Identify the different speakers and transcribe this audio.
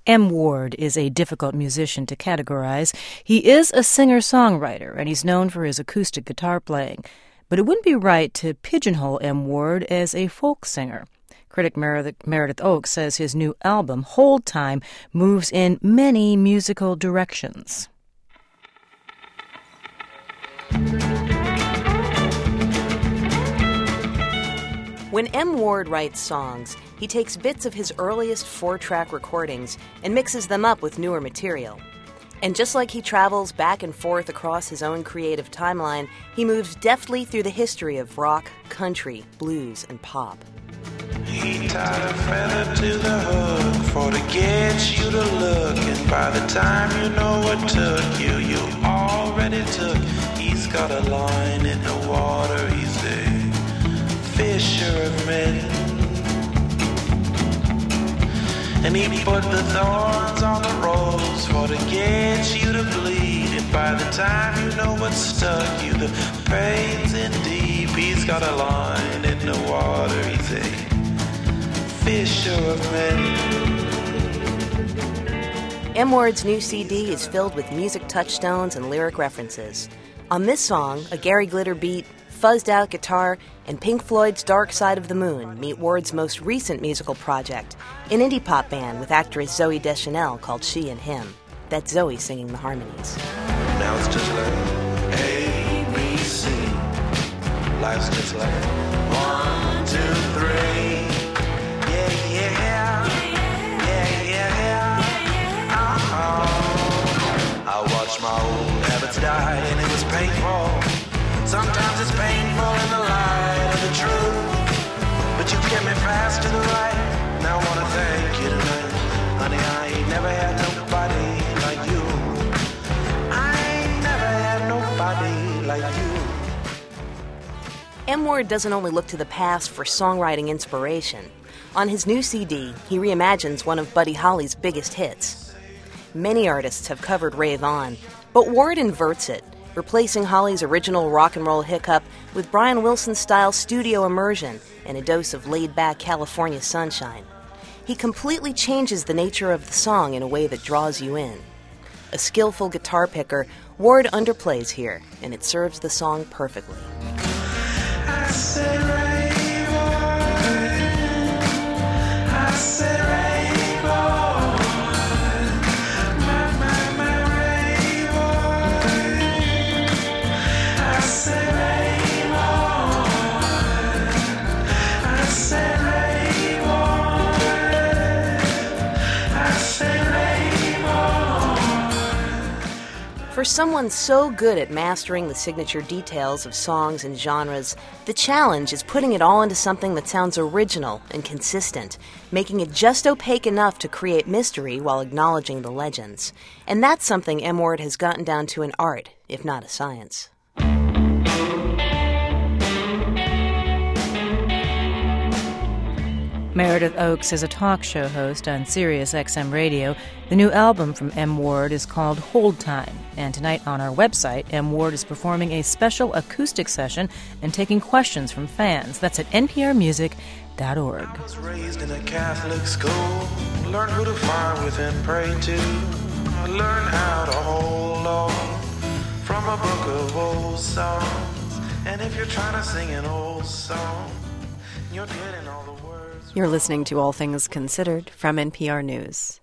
Speaker 1: M. Ward is a difficult musician to categorize. He is a singer-songwriter, and he's known for his acoustic guitar playing. But it wouldn't be right to pigeonhole M. Ward as a folk singer. Critic Meredith Oakes says his new album, Hold Time, moves in many musical directions. When M. Ward writes songs, he takes bits of his earliest 4-track recordings and mixes them up with newer material. And just like he travels back and forth across his own creative timeline, he moves deftly through the history of rock, country, blues, and pop.
Speaker 2: He tied a feather to the hook for to get you to look, and by the time you know what took you, you already took. He's got a line in the water, he's a fisher of men. And he put the thorns on the rose for to get you to bleed. And by the time you know what stuck you, the pain's in deep. He's got a line in the water, he's a fisher of men.
Speaker 1: M. Ward's new CD is filled with music touchstones and lyric references. On this song, a Gary Glitter beat, fuzzed-out guitar, and Pink Floyd's Dark Side of the Moon meet Ward's most recent musical project, an indie pop band with actress Zooey Deschanel called She and Him. That's Zoe singing the harmonies.
Speaker 2: Now it's just like ABC. Life's just like 1, 2, 3. Yeah, yeah. Yeah, yeah. I watched my old habits die, and it was painful. Sometimes it's painful in the light of the truth, but you get me fast to the right, and I want to thank you tonight. Honey, I ain't never had nobody like you. I ain't never had nobody like you.
Speaker 1: M. Ward doesn't only look to the past for songwriting inspiration. On his new CD, he reimagines one of Buddy Holly's biggest hits. Many artists have covered Rave On, but Ward inverts it, replacing Holly's original rock and roll hiccup with Brian Wilson-style studio immersion and a dose of laid-back California sunshine. He completely changes the nature of the song in a way that draws you in. A skillful guitar picker, Ward underplays here, and it serves the song perfectly.
Speaker 2: I said rainbow, I said rainbow.
Speaker 1: For someone so good at mastering the signature details of songs and genres, the challenge is putting it all into something that sounds original and consistent, making it just opaque enough to create mystery while acknowledging the legends. And that's something M. Ward has gotten down to an art, if not a science. Meredith Oakes is a talk show host on Sirius XM Radio. The new album from M. Ward is called Hold Time. And tonight on our website, M. Ward is performing a special acoustic session and taking questions from fans. That's at nprmusic.org.
Speaker 2: I was raised in a Catholic school. Learned who to find with and pray to. I learned how to hold on from a book of old songs. And if you're trying to sing an old song, you're getting all the words.
Speaker 3: You're listening to All Things Considered from NPR News.